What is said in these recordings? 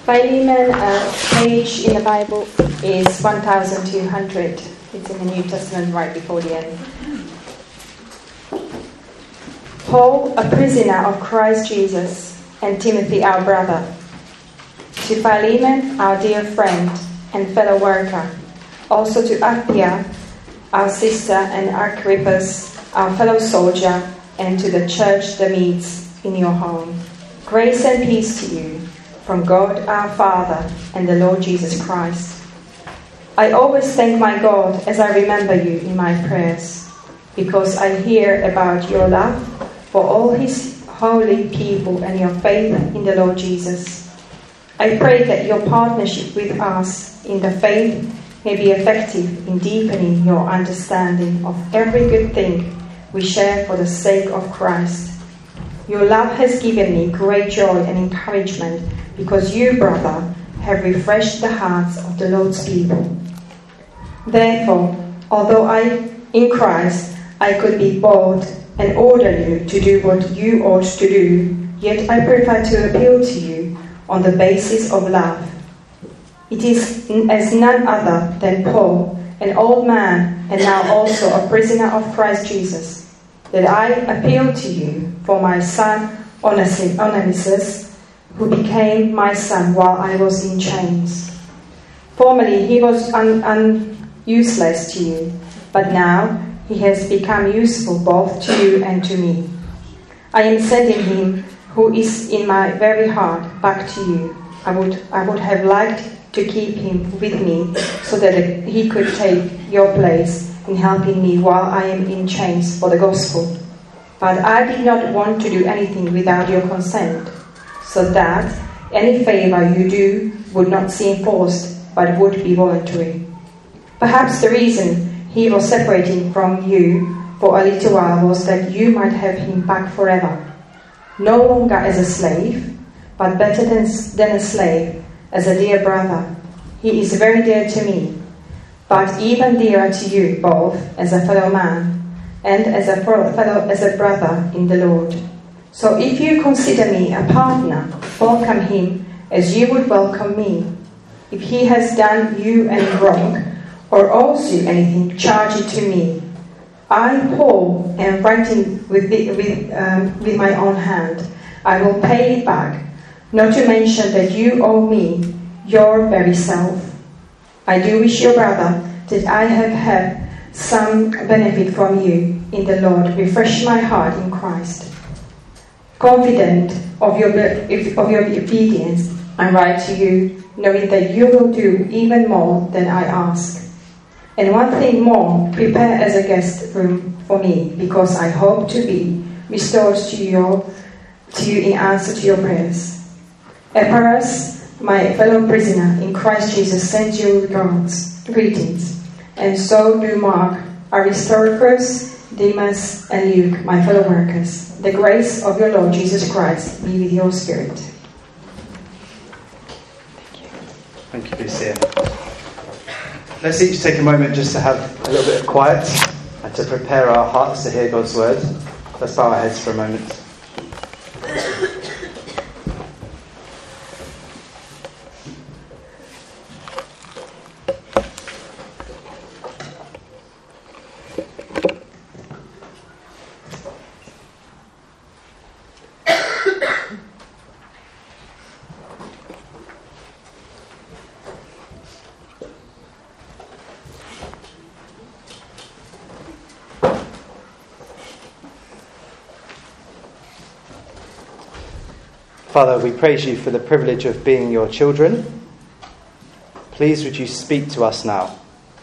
Philemon page in the Bible is 1200. It's in the New Testament right before the end. Paul, a prisoner of Christ Jesus, and Timothy, our brother, to Philemon, our dear friend and fellow worker, also to Apphia, our sister, and Archippus, our fellow soldier, and to the church that meets in your home. Grace and peace to you from God our Father and the Lord Jesus Christ. I always thank my God as I remember you in my prayers, because I hear about your love for all his holy people and your faith in the Lord Jesus. I pray that your partnership with us in the faith may be effective in deepening your understanding of every good thing we share for the sake of Christ. Your love has given me great joy and encouragement, because you, brother, have refreshed the hearts of the Lord's people. Therefore, although in Christ I could be bold and order you to do what you ought to do, yet I prefer to appeal to you on the basis of love. It is as none other than Paul, an old man and now also a prisoner of Christ Jesus, that I appeal to you for my son Onesimus, who became my son while I was in chains. Formerly he was useless to you, but now he has become useful both to you and to me. I am sending him, who is in my very heart, back to you. I would have liked to keep him with me so that he could take your place in helping me while I am in chains for the gospel. But I did not want to do anything without your consent, so that any favor you do would not seem forced, but would be voluntary. Perhaps the reason he was separating from you for a little while was that you might have him back forever, no longer as a slave, but better than a slave, as a dear brother. He is very dear to me, but even dearer to you both as a fellow man and as a brother in the Lord. So if you consider me a partner, welcome him as you would welcome me. If he has done you any wrong or owes you anything, charge it to me. I, Paul, am writing with my own hand. I will pay it back, not to mention that you owe me your very self. I do wish your brother that I have had some benefit from you in the Lord. Refresh my heart in Christ. Confident of your obedience, I write to you, knowing that you will do even more than I ask. And one thing more, prepare as a guest room for me, because I hope to be restored to you in answer to your prayers. Epaphras, my fellow prisoner in Christ Jesus, sends you greetings, and so do Mark, Aristarchus, Demas, and Luke, my fellow workers. The grace of your Lord Jesus Christ be with your spirit. Thank you, Lucia. Let's each take a moment just to have a little bit of quiet and to prepare our hearts to hear God's word. Let's bow our heads for a moment. Father, we praise you for the privilege of being your children. Please would you speak to us now.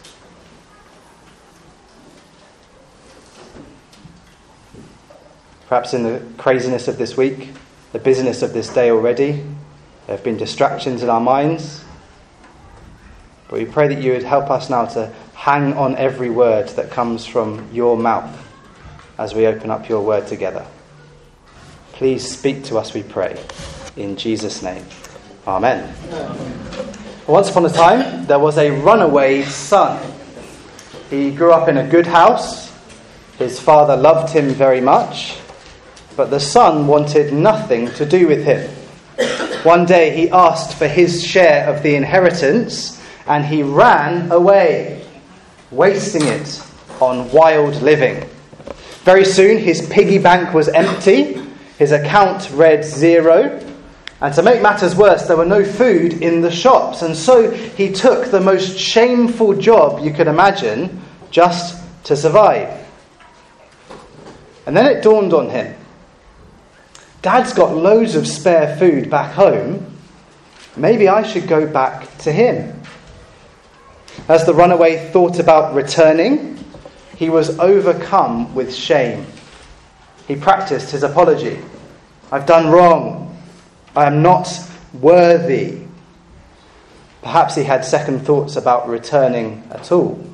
Perhaps in the craziness of this week, the busyness of this day already, there have been distractions in our minds. But we pray that you would help us now to hang on every word that comes from your mouth as we open up your word together. Please speak to us, we pray. In Jesus' name. Amen. Once upon a time, there was a runaway son. He grew up in a good house. His father loved him very much, but the son wanted nothing to do with him. One day he asked for his share of the inheritance and he ran away, wasting it on wild living. Very soon his piggy bank was empty, his account read 0, and to make matters worse, there were no food in the shops, and so he took the most shameful job you could imagine just to survive. And then it dawned on him, Dad's got loads of spare food back home, maybe I should go back to him. As the runaway thought about returning, he was overcome with shame. He practiced his apology. I've done wrong. I am not worthy. Perhaps he had second thoughts about returning at all.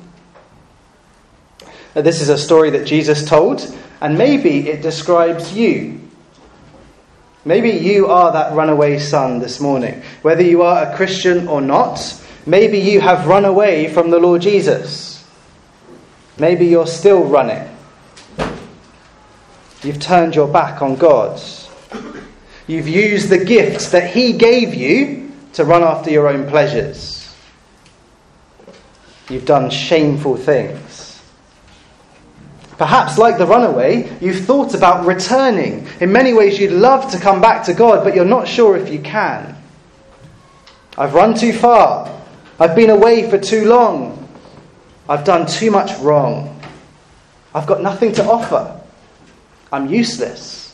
Now, this is a story that Jesus told, and maybe it describes you. Maybe you are that runaway son this morning. Whether you are a Christian or not, maybe you have run away from the Lord Jesus. Maybe you're still running. You've turned your back on God. You've used the gifts that He gave you to run after your own pleasures. You've done shameful things. Perhaps, like the runaway, you've thought about returning. In many ways, you'd love to come back to God, but you're not sure if you can. I've run too far. I've been away for too long. I've done too much wrong. I've got nothing to offer. I'm useless.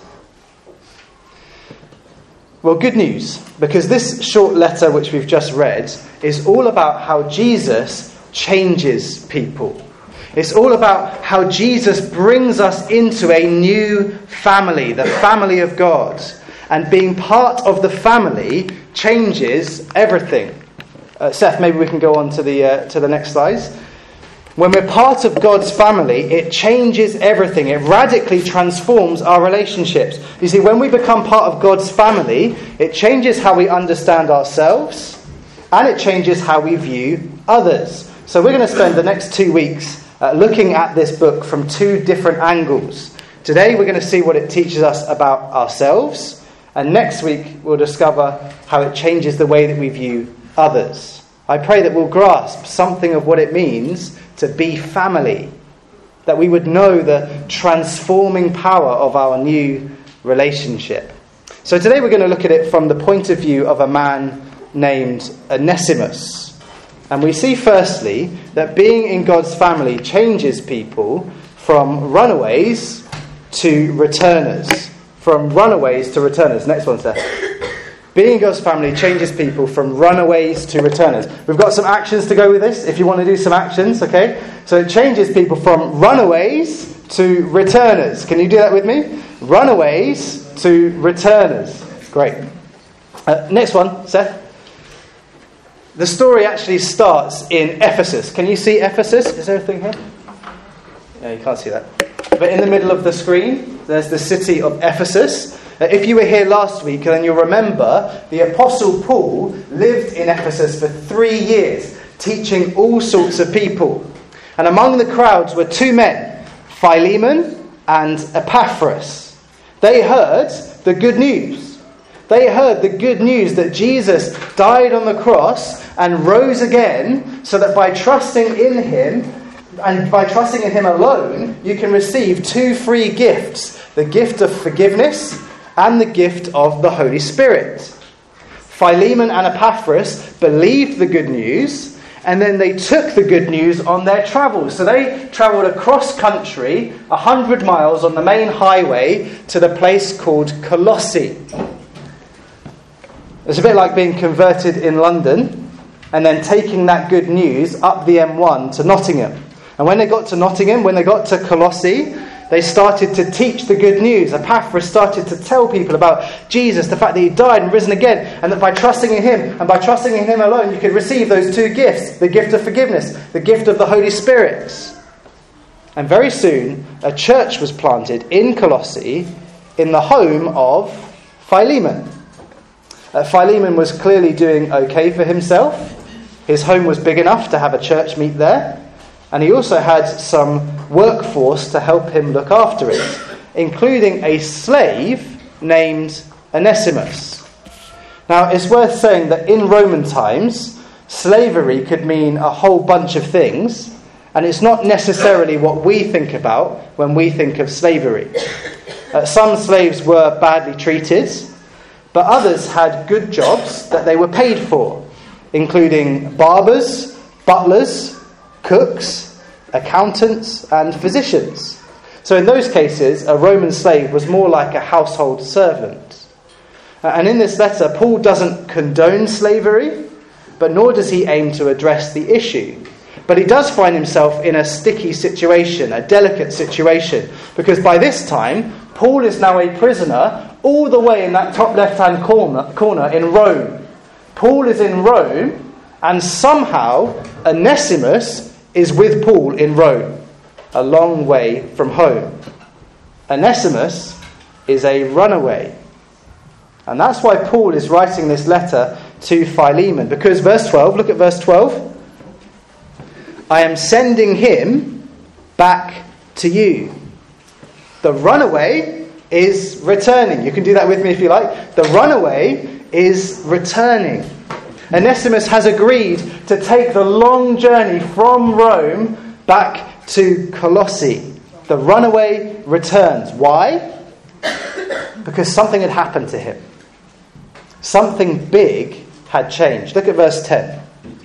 Well, good news, because this short letter which we've just read is all about how Jesus changes people. It's all about how Jesus brings us into a new family, the family of God. And being part of the family changes everything. Seth, maybe we can go on to the next slides. When we're part of God's family, it changes everything. It radically transforms our relationships. You see, when we become part of God's family, it changes how we understand ourselves, and it changes how we view others. So we're going to spend the next 2 weeks looking at this book from 2 different angles. Today we're going to see what it teaches us about ourselves, and next week we'll discover how it changes the way that we view others. I pray that we'll grasp something of what it means to be family, that we would know the transforming power of our new relationship. So today we're going to look at it from the point of view of a man named Onesimus. And we see firstly that being in God's family changes people from runaways to returners. From runaways to returners. Next one, Seth. Being in God's family changes people from runaways to returners. We've got some actions to go with this, if you want to do some actions, okay? So it changes people from runaways to returners. Can you do that with me? Runaways to returners. Great. Next one, Seth. The story actually starts in Ephesus. Can you see Ephesus? Is there a thing here? No, you can't see that. But in the middle of the screen, there's the city of Ephesus. If you were here last week, then you'll remember the Apostle Paul lived in Ephesus for 3 years, teaching all sorts of people. And among the crowds were 2 men, Philemon and Epaphras. They heard the good news. They heard the good news that Jesus died on the cross and rose again, so that by trusting in Him, and by trusting in Him alone, you can receive 2 free gifts. The gift of forgiveness and the gift of the Holy Spirit. Philemon and Epaphras believed the good news, and then they took the good news on their travels. So they travelled across country, 100 miles on the main highway, to the place called Colossae. It's a bit like being converted in London, and then taking that good news up the M1 to Nottingham. And when they got to Nottingham, when they got to Colossae, they started to teach the good news. Epaphras started to tell people about Jesus, the fact that He died and risen again, and that by trusting in Him, and by trusting in Him alone, you could receive those 2 gifts, the gift of forgiveness, the gift of the Holy Spirit. And very soon, a church was planted in Colossae in the home of Philemon. Philemon was clearly doing okay for himself. His home was big enough to have a church meet there. And he also had some workforce to help him look after it, including a slave named Onesimus. Now, it's worth saying that in Roman times, slavery could mean a whole bunch of things, and it's not necessarily what we think about when we think of slavery. Some slaves were badly treated, but others had good jobs that they were paid for, including barbers, butlers, cooks, accountants, and physicians. So in those cases, a Roman slave was more like a household servant. And in this letter, Paul doesn't condone slavery, but nor does he aim to address the issue. But he does find himself in a sticky situation, a delicate situation, because by this time, Paul is now a prisoner all the way in that top left-hand corner in Rome. Paul is in Rome, and somehow Onesimus is with Paul in Rome, a long way from home. Onesimus is a runaway. And that's why Paul is writing this letter to Philemon. Because verse 12, look at verse 12. I am sending him back to you. The runaway is returning. You can do that with me if you like. The runaway is returning. Onesimus has agreed to take the long journey from Rome back to Colossae. The runaway returns. Why? Because something had happened to him. Something big had changed. Look at verse 10.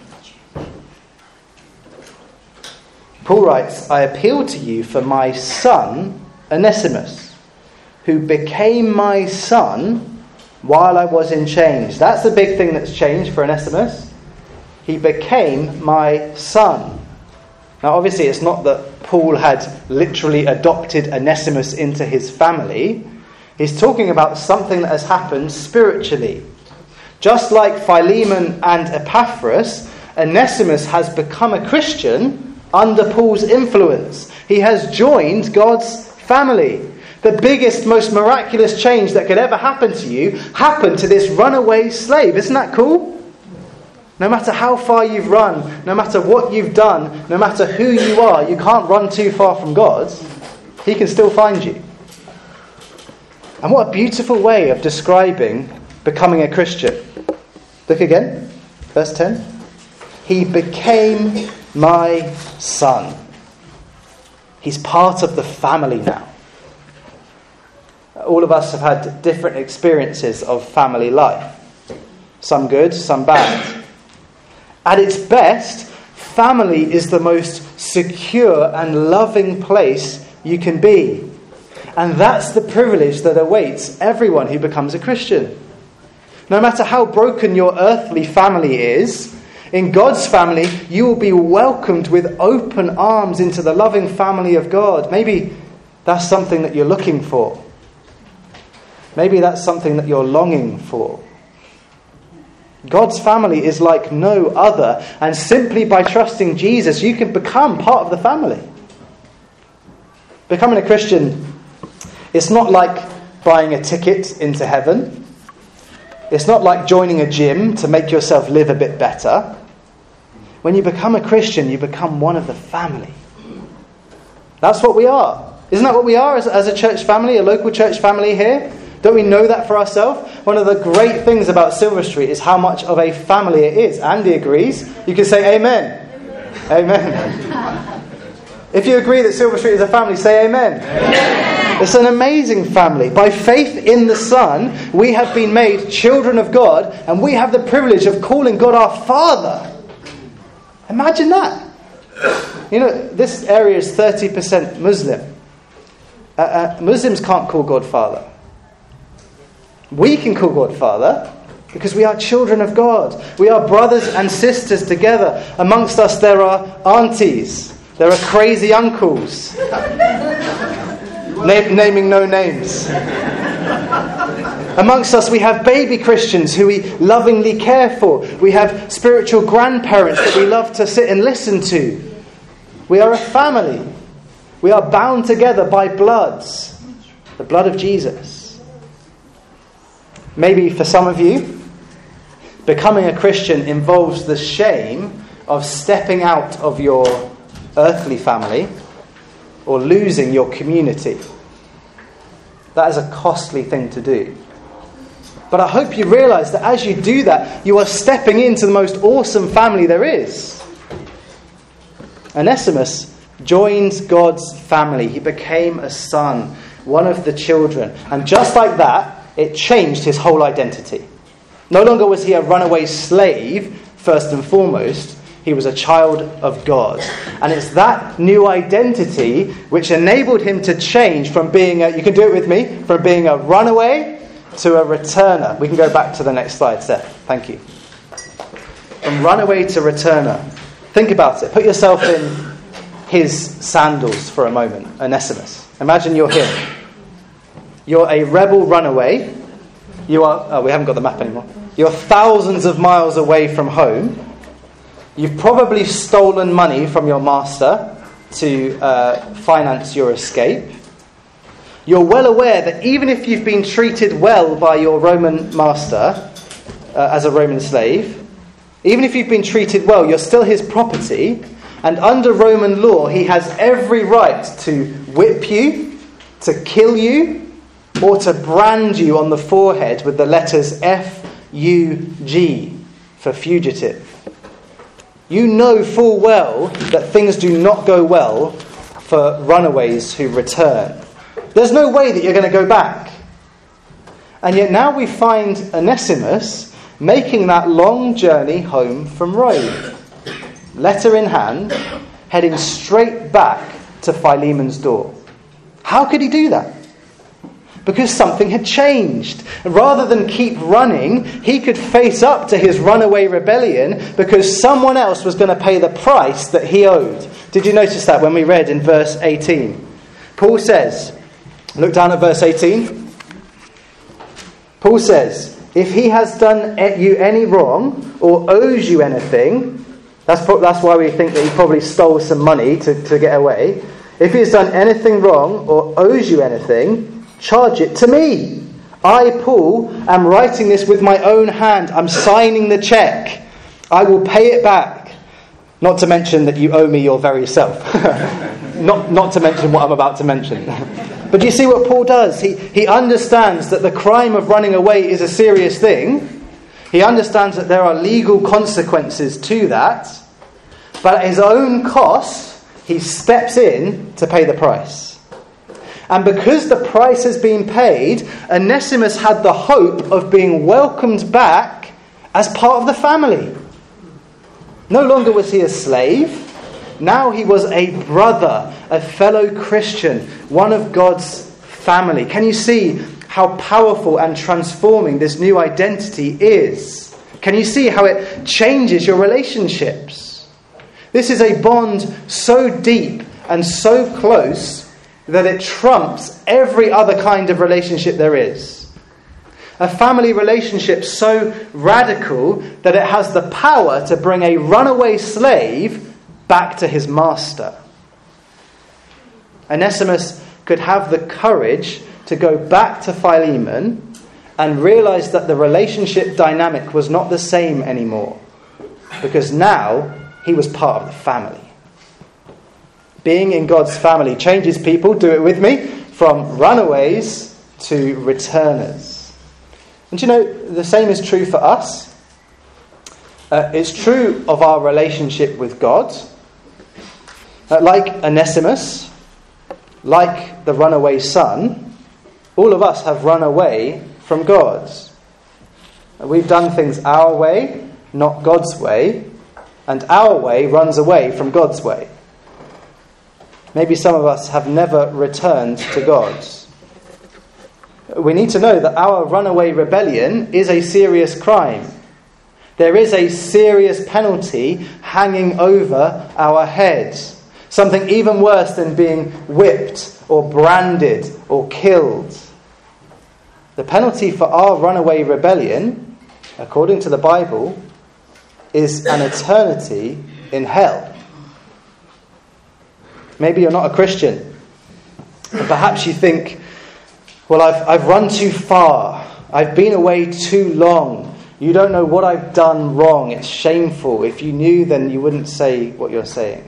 Paul writes, I appeal to you for my son, Onesimus, who became my son while I was in chains. That's the big thing that's changed for Onesimus. He became my son. Now, obviously, it's not that Paul had literally adopted Onesimus into his family. He's talking about something that has happened spiritually. Just like Philemon and Epaphras, Onesimus has become a Christian under Paul's influence. He has joined God's family. The biggest, most miraculous change that could ever happen to you happened to this runaway slave. Isn't that cool? No matter how far you've run, no matter what you've done, no matter who you are, you can't run too far from God. He can still find you. And what a beautiful way of describing becoming a Christian. Look again, verse 10. He became my son. He's part of the family now. All of us have had different experiences of family life. Some good, some bad. At its best, family is the most secure and loving place you can be. And that's the privilege that awaits everyone who becomes a Christian. No matter how broken your earthly family is, in God's family, you will be welcomed with open arms into the loving family of God. Maybe that's something that you're looking for. Maybe that's something that you're longing for. God's family is like no other, and simply by trusting Jesus, you can become part of the family. Becoming a Christian, it's not like buying a ticket into heaven. It's not like joining a gym to make yourself live a bit better. When you become a Christian, you become one of the family. That's what we are. Isn't that what we are as a church family, a local church family here? Don't we know that for ourselves? One of the great things about Silver Street is how much of a family it is. Andy agrees. You can say amen. Amen. If you agree that Silver Street is a family, say amen. Amen. It's an amazing family. By faith in the Son, we have been made children of God, and we have the privilege of calling God our Father. Imagine that. You know, this area is 30% Muslim. Muslims can't call God Father. We can call God Father because we are children of God. We are brothers and sisters together. Amongst us there are aunties. There are crazy uncles. Naming no names. Amongst us we have baby Christians who we lovingly care for. We have spiritual grandparents that we love to sit and listen to. We are a family. We are bound together by bloods. The blood of Jesus. Maybe for some of you, becoming a Christian involves the shame of stepping out of your earthly family or losing your community. That is a costly thing to do. But I hope you realise that as you do that, you are stepping into the most awesome family there is. Onesimus joined God's family. He became a son, one of the children. And just like that, it changed his whole identity. No longer was he a runaway slave, first and foremost. He was a child of God. And it's that new identity which enabled him to change from being you can do it with me, from being a runaway to a returner. We can go back to the next slide, Seth. Thank you. From runaway to returner. Think about it. Put yourself in his sandals for a moment, Onesimus. Imagine you're him. You're a rebel runaway. You are... we haven't got the map anymore. You're thousands of miles away from home. You've probably stolen money from your master to finance your escape. You're well aware that even if you've been treated well by your Roman master as a Roman slave, even if you've been treated well, you're still his property. And under Roman law, he has every right to whip you, to kill you, or to brand you on the forehead with the letters F-U-G for fugitive. You know full well that things do not go well for runaways who return. There's no way that you're going to go back. And yet now we find Onesimus making that long journey home from Rome, letter in hand, heading straight back to Philemon's door. How could he do that? Because something had changed. Rather than keep running, he could face up to his runaway rebellion because someone else was going to pay the price that he owed. Did you notice that when we read in verse 18? Paul says, look down at verse 18. Paul says, if he has done you any wrong or owes you anything, that's why we think that he probably stole some money to get away. If he has done anything wrong or owes you anything, charge it to me. I, Paul, am writing this with my own hand. I'm signing the check. I will pay it back. Not to mention that you owe me your very self. not to mention what I'm about to mention. But do you see what Paul does? He understands that the crime of running away is a serious thing. He understands that there are legal consequences to that. But at his own cost, he steps in to pay the price. And because the price has been paid, Onesimus had the hope of being welcomed back as part of the family. No longer was he a slave. Now he was a brother, a fellow Christian, one of God's family. Can you see how powerful and transforming this new identity is? Can you see how it changes your relationships? This is a bond so deep and so close that it trumps every other kind of relationship there is. A family relationship so radical that it has the power to bring a runaway slave back to his master. Onesimus could have the courage to go back to Philemon and realize that the relationship dynamic was not the same anymore, because now he was part of the family. Being in God's family changes people, do it with me, from runaways to returners. And you know, the same is true for us. It's true of our relationship with God. Like Onesimus, like the runaway son, all of us have run away from God. We've done things our way, not God's way, and our way runs away from God's way. Maybe some of us have never returned to God. We need to know that our runaway rebellion is a serious crime. There is a serious penalty hanging over our heads. Something even worse than being whipped or branded or killed. The penalty for our runaway rebellion, according to the Bible, is an eternity in hell. Maybe you're not a Christian. But perhaps you think, well, I've run too far. I've been away too long. You don't know what I've done wrong. It's shameful. If you knew, then you wouldn't say what you're saying.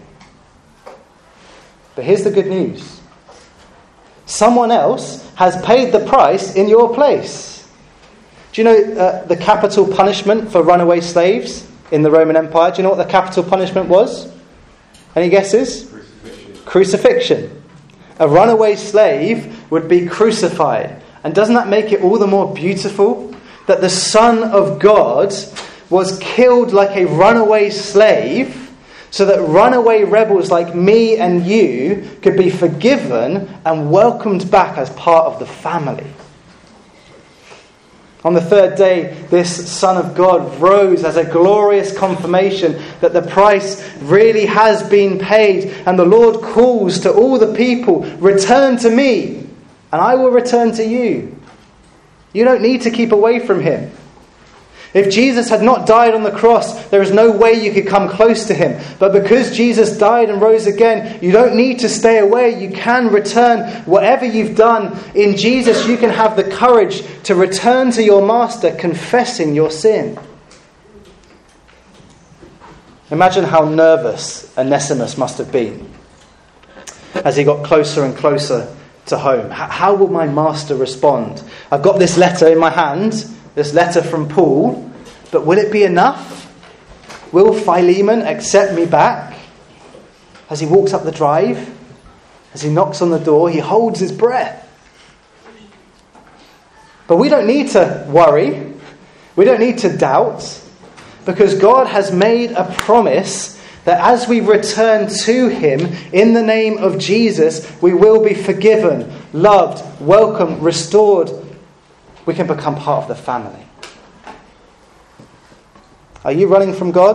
But here's the good news. Someone else has paid the price in your place. Do you know the capital punishment for runaway slaves in the Roman Empire? Do you know what the capital punishment was? Any guesses? Crucifixion. A runaway slave would be crucified. And doesn't that make it all the more beautiful that the Son of God was killed like a runaway slave, so that runaway rebels like me and you could be forgiven and welcomed back as part of the family? On the third day, this Son of God rose as a glorious confirmation that the price really has been paid. And the Lord calls to all the people, return to me, and I will return to you. You don't need to keep away from him. If Jesus had not died on the cross, there is no way you could come close to him. But because Jesus died and rose again, you don't need to stay away. You can return. Whatever you've done in Jesus, you can have the courage to return to your master, confessing your sin. Imagine how nervous Onesimus must have been as he got closer and closer to home. How will my master respond? I've got this letter in my hand, this letter from Paul, but will it be enough? Will Philemon accept me back? As he walks up the drive, as he knocks on the door, he holds his breath. But we don't need to worry. We don't need to doubt, because God has made a promise that as we return to him in the name of Jesus, we will be forgiven, loved, welcomed, restored. We can become part of the family. Are you running from God?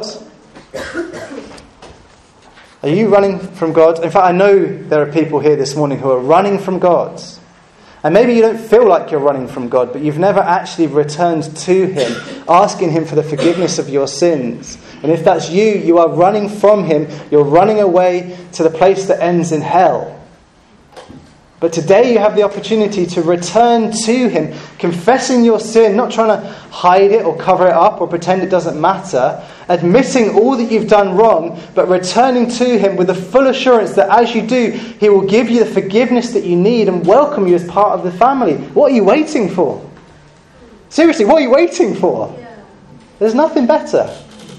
Are you running from God? In fact, I know there are people here this morning who are running from God. And maybe you don't feel like you're running from God, but you've never actually returned to him, asking him for the forgiveness of your sins. And if that's you, you are running from him. You're running away to the place that ends in hell. But today you have the opportunity to return to him, confessing your sin, not trying to hide it or cover it up or pretend it doesn't matter, admitting all that you've done wrong, but returning to him with the full assurance that as you do, he will give you the forgiveness that you need and welcome you as part of the family. What are you waiting for? Seriously, what are you waiting for? There's nothing better.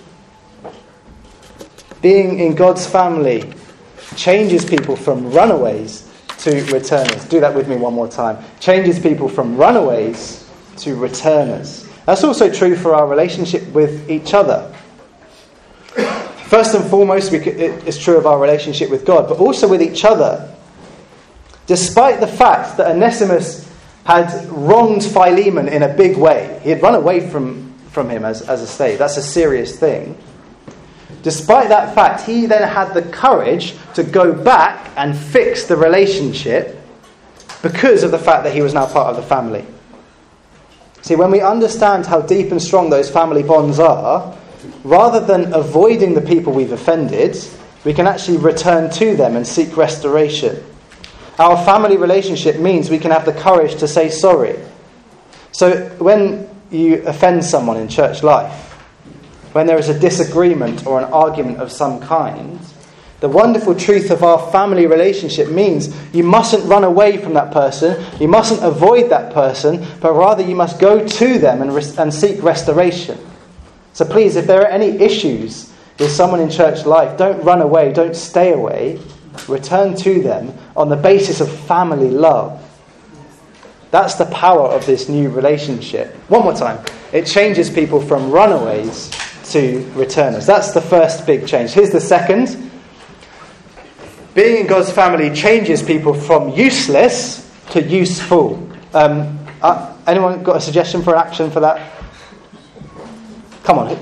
Being in God's family changes people from runaways to returners. Do that with me one more time. Changes people from runaways to returners. That's also true for our relationship with each other. First and foremost, it's true of our relationship with God, but also with each other. Despite the fact that Onesimus had wronged Philemon in a big way, he had run away from him as a slave. That's a serious thing. Despite that fact, he then had the courage to go back and fix the relationship because of the fact that he was now part of the family. See, when we understand how deep and strong those family bonds are, rather than avoiding the people we've offended, we can actually return to them and seek restoration. Our family relationship means we can have the courage to say sorry. So when you offend someone in church life, when there is a disagreement or an argument of some kind, the wonderful truth of our family relationship means you mustn't run away from that person, you mustn't avoid that person, but rather you must go to them and seek restoration. So please, if there are any issues with someone in church life, don't run away, don't stay away, return to them on the basis of family love. That's the power of this new relationship. One more time. It changes people from runaways to returners. That's the first big change. Here's the second. Being in God's family changes people from useless to useful. Anyone got a suggestion for an action for that? Come on.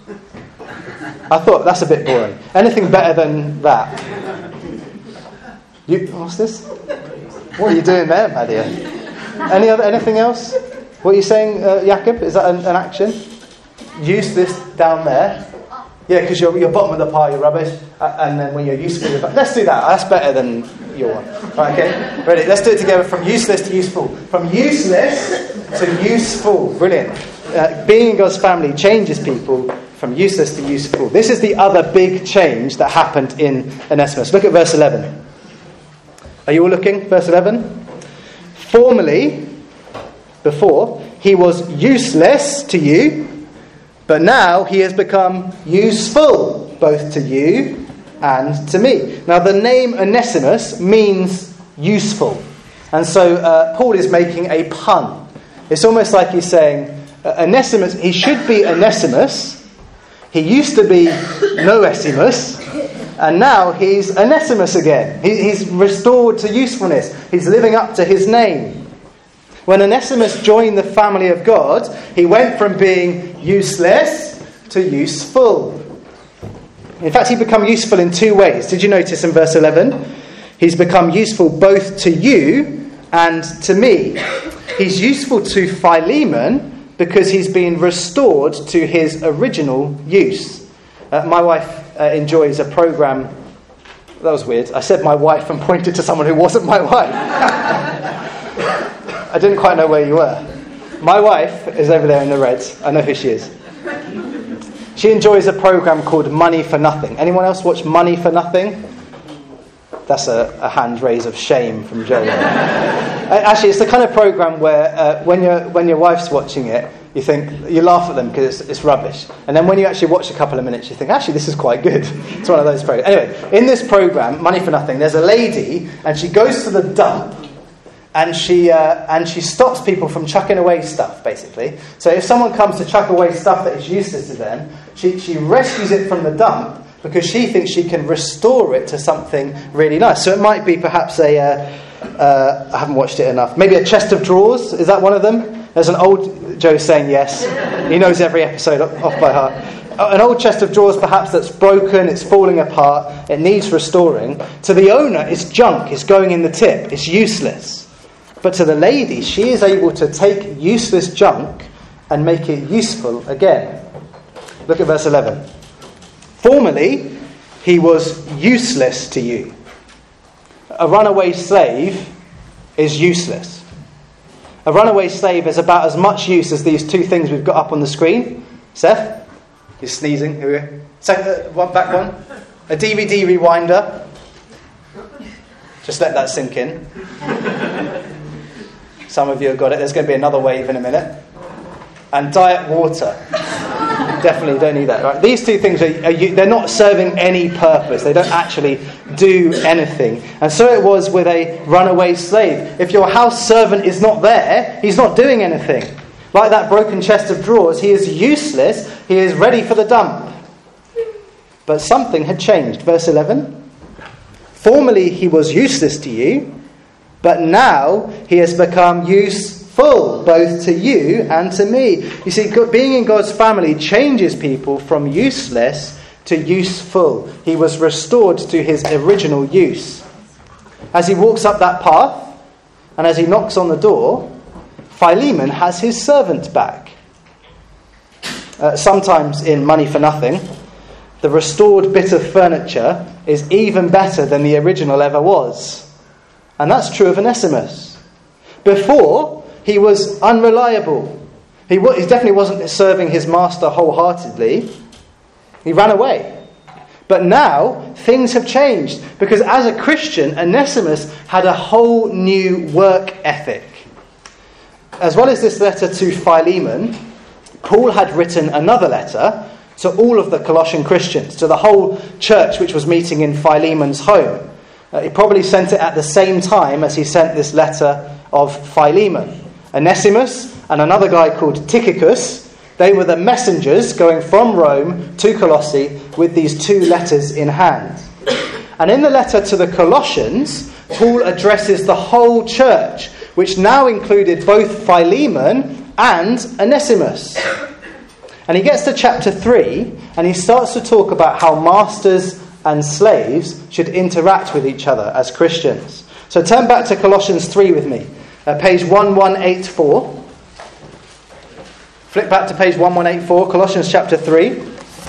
I thought that's a bit boring. Anything better than that? What's this? What are you doing there, Madia? Anything else? What are you saying, Jakob? Is that an action? Use this down there. Yeah, because you're bottom of the pile, you're rubbish. And then when you're useful, you're back. Let's do that. That's better than your one. Right, okay? Ready? Let's do it together. From useless to useful. From useless to useful. Brilliant. Being in God's family changes people from useless to useful. This is the other big change that happened in Onesimus. Look at verse 11. Are you all looking? Verse 11. Formerly, before, he was useless to you, but now he has become useful both to you and to me. Now the name Onesimus means useful. And so Paul is making a pun. It's almost like he's saying, Onesimus, he should be Onesimus. He used to be Noesimus. And now he's Onesimus again. He's restored to usefulness. He's living up to his name. When Onesimus joined the family of God, he went from being useless to useful. In fact, he became useful in two ways. Did you notice in verse 11? He's become useful both to you and to me. He's useful to Philemon because he's been restored to his original use. My wife enjoys a program. That was weird. I said my wife and pointed to someone who wasn't my wife. I didn't quite know where you were. My wife is over there in the reds. I know who she is. She enjoys a program called Money for Nothing. Anyone else watch Money for Nothing? That's a hand raise of shame from Joe. Actually, it's the kind of program where when your wife's watching it, you laugh at them because it's rubbish. And then when you actually watch a couple of minutes, you think, actually, this is quite good. It's one of those programs. Anyway, in this program, Money for Nothing, there's a lady, and she goes to the dump, and she stops people from chucking away stuff, basically. So if someone comes to chuck away stuff that is useless to them, she rescues it from the dump because she thinks she can restore it to something really nice. So it might be perhaps I haven't watched it enough, maybe a chest of drawers. Is that one of them? There's an old, Joe's saying yes. He knows every episode off by heart. An old chest of drawers perhaps that's broken, it's falling apart, it needs restoring. To the owner, it's junk, it's going in the tip, it's useless. But to the lady, she is able to take useless junk and make it useful again. Look at verse 11. Formerly, he was useless to you. A runaway slave is useless. A runaway slave is about as much use as these two things we've got up on the screen. Seth? He's sneezing. Here we go. Second, back one. A DVD rewinder. Just let that sink in. Some of you have got it. There's going to be another wave in a minute. And diet water. Definitely don't need that. Right? These two things, they're not serving any purpose. They don't actually do anything. And so it was with a runaway slave. If your house servant is not there, he's not doing anything. Like that broken chest of drawers, he is useless. He is ready for the dump. But something had changed. Verse 11. Formerly he was useless to you, but now he has become useful, both to you and to me. You see, being in God's family changes people from useless to useful. He was restored to his original use. As he walks up that path, and as he knocks on the door, Philemon has his servant back. Sometimes in Money for Nothing, the restored bit of furniture is even better than the original ever was. And that's true of Onesimus. Before, he was unreliable. He definitely wasn't serving his master wholeheartedly. He ran away. But now, things have changed. Because as a Christian, Onesimus had a whole new work ethic. As well as this letter to Philemon, Paul had written another letter to all of the Colossian Christians, to the whole church which was meeting in Philemon's home. He probably sent it at the same time as he sent this letter of Philemon. Onesimus and another guy called Tychicus, they were the messengers going from Rome to Colossae with these two letters in hand. And in the letter to the Colossians, Paul addresses the whole church, which now included both Philemon and Onesimus. And he gets to chapter 3 and he starts to talk about how masters and slaves should interact with each other as Christians. So turn back to Colossians 3 with me, page 1184. Flip back to page 1184, Colossians chapter 3.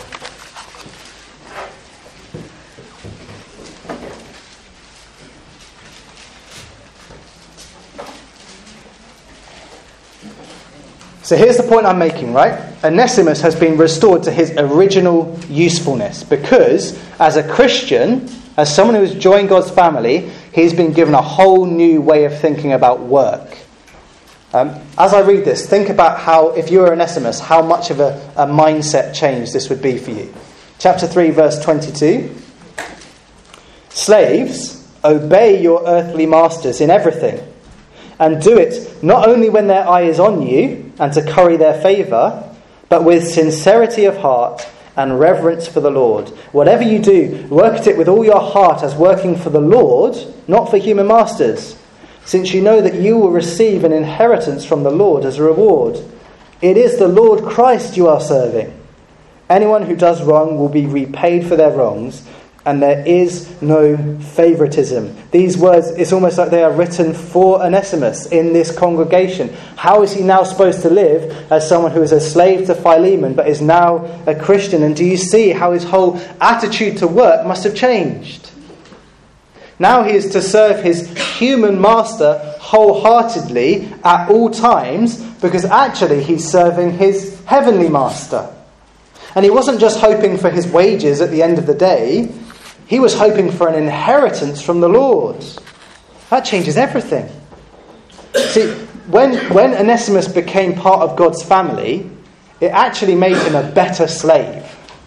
So here's the point I'm making, right? Onesimus has been restored to his original usefulness because, as a Christian, as someone who has joined God's family, he's been given a whole new way of thinking about work. As I read this, think about how, if you were Onesimus, how much of a mindset change this would be for you. Chapter 3, verse 22. Slaves, obey your earthly masters in everything, and do it not only when their eye is on you and to curry their favour, but with sincerity of heart and reverence for the Lord. Whatever you do, work at it with all your heart as working for the Lord, not for human masters, since you know that you will receive an inheritance from the Lord as a reward. It is the Lord Christ you are serving. Anyone who does wrong will be repaid for their wrongs, and there is no favoritism. These words, it's almost like they are written for Onesimus in this congregation. How is he now supposed to live as someone who is a slave to Philemon but is now a Christian? And do you see how his whole attitude to work must have changed? Now he is to serve his human master wholeheartedly at all times, because actually he's serving his heavenly master. And he wasn't just hoping for his wages at the end of the day. He was hoping for an inheritance from the Lord. That changes everything. See, when Onesimus became part of God's family, it actually made him a better slave.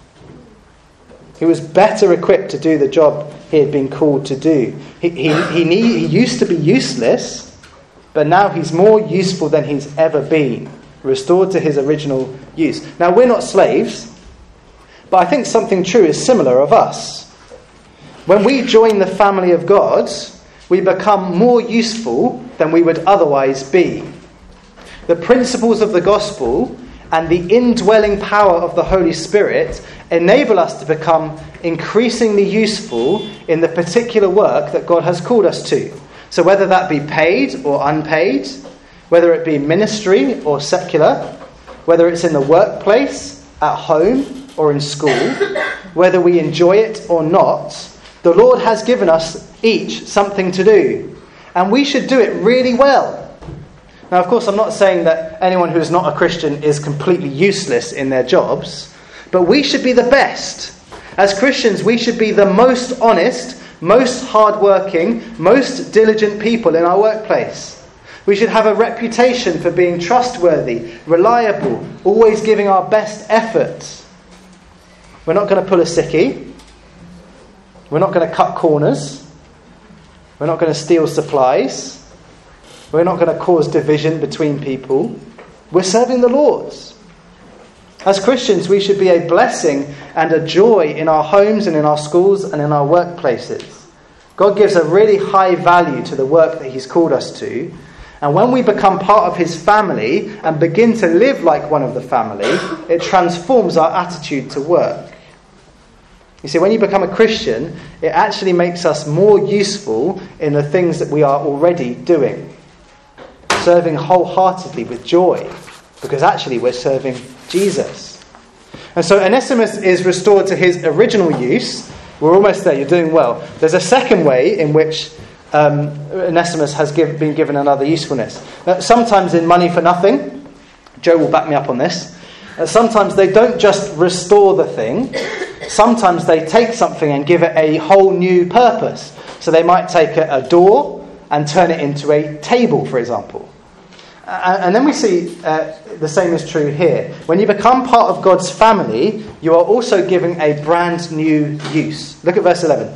He was better equipped to do the job he had been called to do. He used to be useless, but now he's more useful than he's ever been, restored to his original use. Now, we're not slaves, but I think something true is similar of us. When we join the family of God, we become more useful than we would otherwise be. The principles of the gospel and the indwelling power of the Holy Spirit enable us to become increasingly useful in the particular work that God has called us to. So whether that be paid or unpaid, whether it be ministry or secular, whether it's in the workplace, at home or in school, whether we enjoy it or not, the Lord has given us each something to do. And we should do it really well. Now, of course, I'm not saying that anyone who is not a Christian is completely useless in their jobs, but we should be the best. As Christians, we should be the most honest, most hardworking, most diligent people in our workplace. We should have a reputation for being trustworthy, reliable, always giving our best effort. We're not going to pull a sickie. We're not going to cut corners. We're not going to steal supplies. We're not going to cause division between people. We're serving the Lord. As Christians, we should be a blessing and a joy in our homes and in our schools and in our workplaces. God gives a really high value to the work that He's called us to. And when we become part of His family and begin to live like one of the family, it transforms our attitude to work. You see, when you become a Christian, it actually makes us more useful in the things that we are already doing. Serving wholeheartedly with joy, because actually we're serving Jesus. And so Onesimus is restored to his original use. We're almost there, you're doing well. There's a second way in which Onesimus has been given another usefulness. Sometimes in Money for Nothing, Joe will back me up on this, sometimes they don't just restore the thing, sometimes they take something and give it a whole new purpose. So they might take a door and turn it into a table, for example. And then we see the same is true here. When you become part of God's family, you are also given a brand new use. Look at verse 11.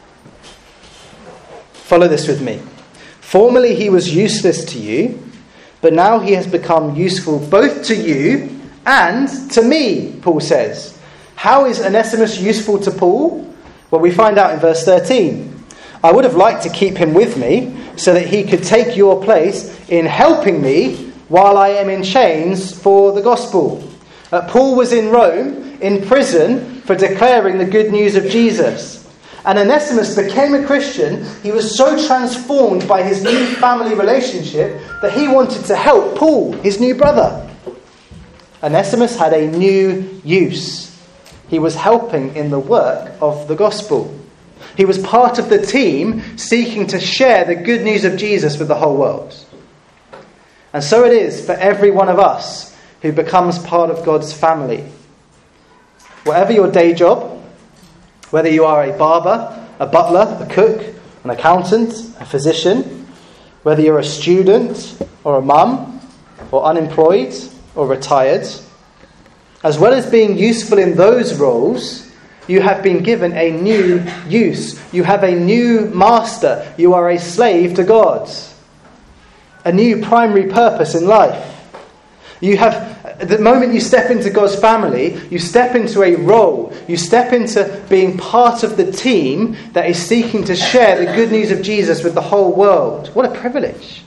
Follow this with me. Formerly he was useless to you, but now he has become useful both to you and to me, Paul says. How is Onesimus useful to Paul? Well, we find out in verse 13. I would have liked to keep him with me so that he could take your place in helping me while I am in chains for the gospel. Paul was in Rome, in prison, for declaring the good news of Jesus. And Onesimus became a Christian. He was so transformed by his new family relationship that he wanted to help Paul, his new brother. Onesimus had a new use. He was helping in the work of the gospel. He was part of the team seeking to share the good news of Jesus with the whole world. And so it is for every one of us who becomes part of God's family. Whatever your day job, whether you are a barber, a butler, a cook, an accountant, a physician, Whether you're a student or a mum or unemployed or retired, as well as being useful in those roles, you have been given a new use. You have a new master. You are a slave to God. A new primary purpose in life. You have, the moment you step into God's family, you step into a role. You step into being part of the team that is seeking to share the good news of Jesus with the whole world. What a privilege.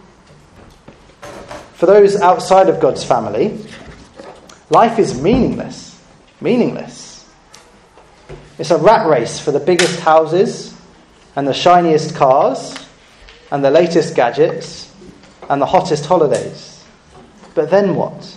For those outside of God's family, life is meaningless. Meaningless. It's a rat race for the biggest houses and the shiniest cars and the latest gadgets and the hottest holidays. But then what?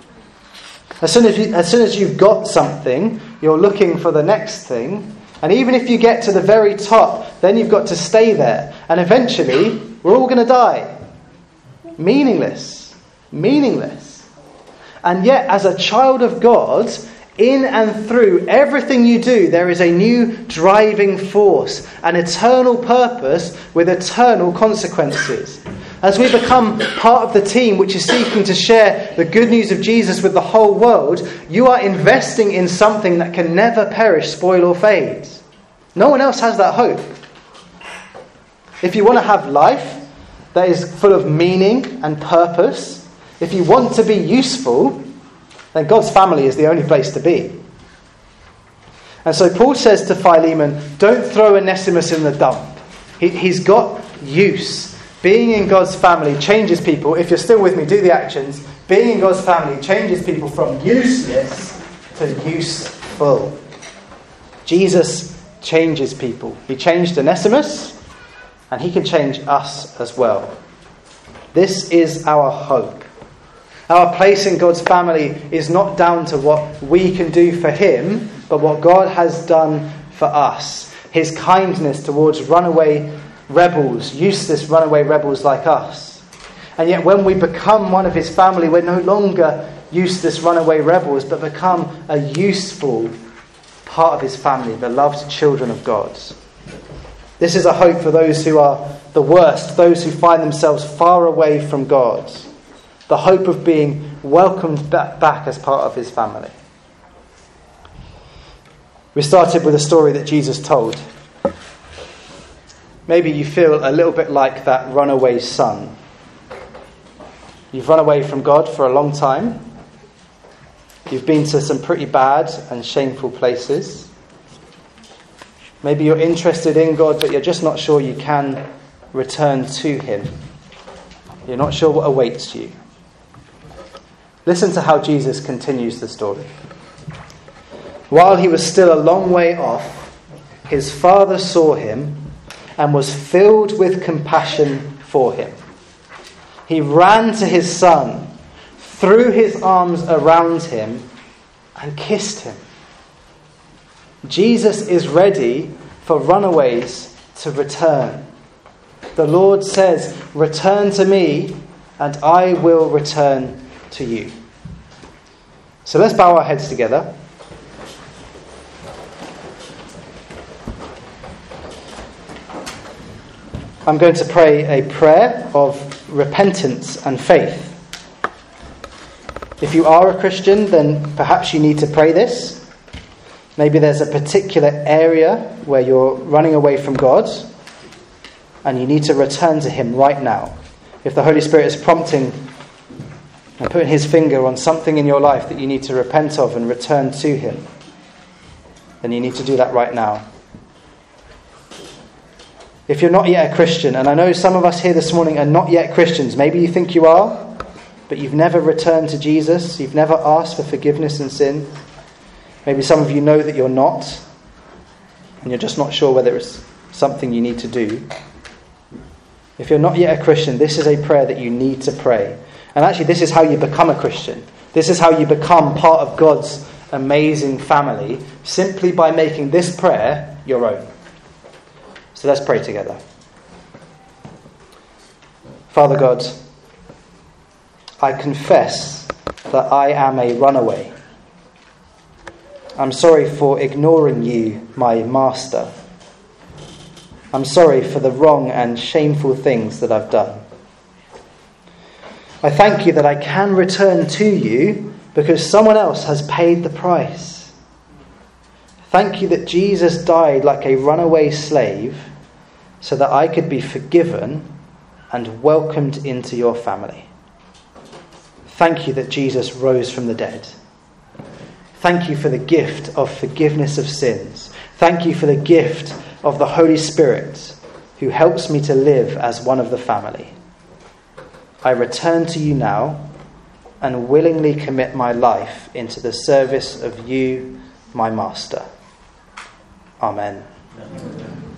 As soon as you've got something, you're looking for the next thing. And even if you get to the very top, then you've got to stay there. And eventually, we're all going to die. Meaningless. Meaningless. And yet, as a child of God, in and through everything you do, there is a new driving force, an eternal purpose with eternal consequences. As we become part of the team which is seeking to share the good news of Jesus with the whole world, you are investing in something that can never perish, spoil or fade. No one else has that hope. If you want to have life that is full of meaning and purpose, if you want to be useful, then God's family is the only place to be. And so Paul says to Philemon, don't throw Onesimus in the dump. He's got use. Being in God's family changes people. If you're still with me, do the actions. Being in God's family changes people from useless to useful. Jesus changes people. He changed Onesimus, and he can change us as well. This is our hope. Our place in God's family is not down to what we can do for him, but what God has done for us. His kindness towards runaway rebels, useless runaway rebels like us. And yet when we become one of his family, we're no longer useless runaway rebels, but become a useful part of his family, beloved children of God. This is a hope for those who are the worst, those who find themselves far away from God. The hope of being welcomed back as part of his family. We started with a story that Jesus told. Maybe you feel a little bit like that runaway son. You've run away from God for a long time. You've been to some pretty bad and shameful places. Maybe you're interested in God, but you're just not sure you can return to him. You're not sure what awaits you. Listen to how Jesus continues the story. While he was still a long way off, his father saw him and was filled with compassion for him. He ran to his son, threw his arms around him, and kissed him. Jesus is ready for runaways to return. The Lord says, "Return to me, and I will return to you." So let's bow our heads together. I'm going to pray a prayer of repentance and faith. If you are a Christian, then perhaps you need to pray this. Maybe there's a particular area where you're running away from God and you need to return to him right now. If the Holy Spirit is prompting and putting his finger on something in your life that you need to repent of and return to him, then you need to do that right now. If you're not yet a Christian, and I know some of us here this morning are not yet Christians, maybe you think you are, but you've never returned to Jesus, you've never asked for forgiveness and sin. Maybe some of you know that you're not, and you're just not sure whether it's something you need to do. If you're not yet a Christian, this is a prayer that you need to pray. And actually, this is how you become a Christian. This is how you become part of God's amazing family, simply by making this prayer your own. So let's pray together. Father God, I confess that I am a runaway. I'm sorry for ignoring you, my master. I'm sorry for the wrong and shameful things that I've done. I thank you that I can return to you because someone else has paid the price. Thank you that Jesus died like a runaway slave so that I could be forgiven and welcomed into your family. Thank you that Jesus rose from the dead. Thank you for the gift of forgiveness of sins. Thank you for the gift of the Holy Spirit who helps me to live as one of the family. I return to you now and willingly commit my life into the service of you, my Master. Amen.